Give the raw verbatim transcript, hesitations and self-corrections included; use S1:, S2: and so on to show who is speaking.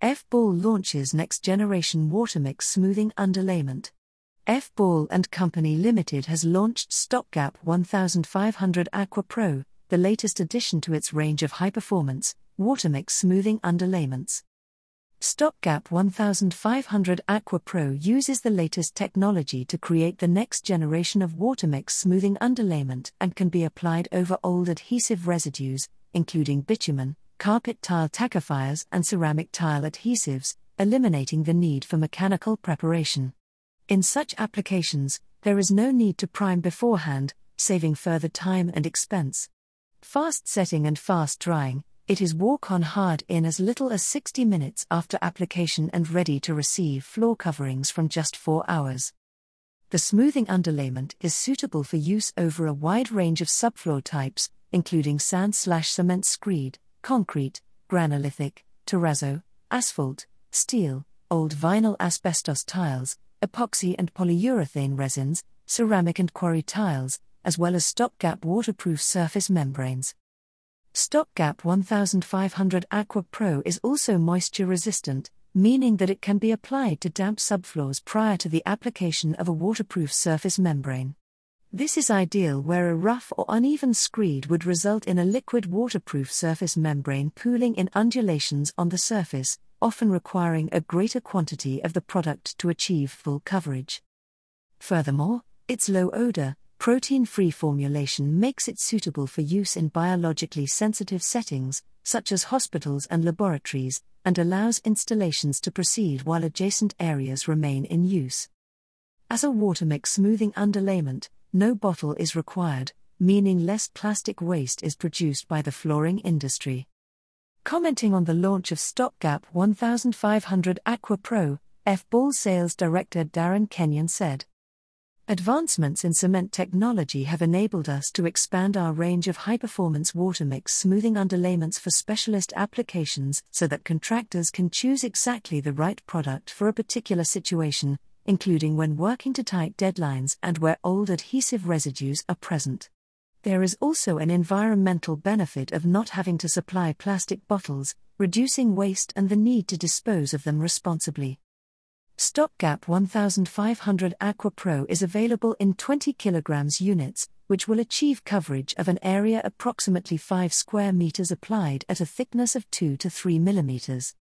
S1: F-Ball launches next-generation watermix smoothing underlayment. F-Ball and Company Limited has launched StockGap fifteen hundred Aqua Pro, the latest addition to its range of high-performance, watermix smoothing underlayments. StockGap fifteen hundred Aqua Pro uses the latest technology to create the next generation of watermix smoothing underlayment and can be applied over old adhesive residues, including bitumen, carpet tile tackifiers and ceramic tile adhesives, eliminating the need for mechanical preparation. In such applications, there is no need to prime beforehand, saving further time and expense. Fast setting and fast drying, it is walk-on hard in as little as sixty minutes after application and ready to receive floor coverings from just four hours. The smoothing underlayment is suitable for use over a wide range of subfloor types, including sand-slash-cement screed, concrete, granolithic, terrazzo, asphalt, steel, old vinyl asbestos tiles, epoxy and polyurethane resins, ceramic and quarry tiles, as well as StockGap waterproof surface membranes. StockGap fifteen hundred Aqua Pro is also moisture resistant, meaning that it can be applied to damp subfloors prior to the application of a waterproof surface membrane. This is ideal where a rough or uneven screed would result in a liquid waterproof surface membrane pooling in undulations on the surface, often requiring a greater quantity of the product to achieve full coverage. Furthermore, its low odor, protein-free formulation makes it suitable for use in biologically sensitive settings, such as hospitals and laboratories, and allows installations to proceed while adjacent areas remain in use. As a watermix smoothing underlayment, no bottle is required, meaning less plastic waste is produced by the flooring industry. Commenting on the launch of StockGap fifteen hundred Aqua Pro, F-Ball sales director Darren Kenyon said, "Advancements in cement technology have enabled us to expand our range of high-performance watermix smoothing underlayments for specialist applications so that contractors can choose exactly the right product for a particular situation, including when working to tight deadlines and where old adhesive residues are present. There is also an environmental benefit of not having to supply plastic bottles, reducing waste and the need to dispose of them responsibly." StockGap fifteen hundred Aqua Pro is available in twenty kilogram units, which will achieve coverage of an area approximately five square meters applied at a thickness of two to three millimeters.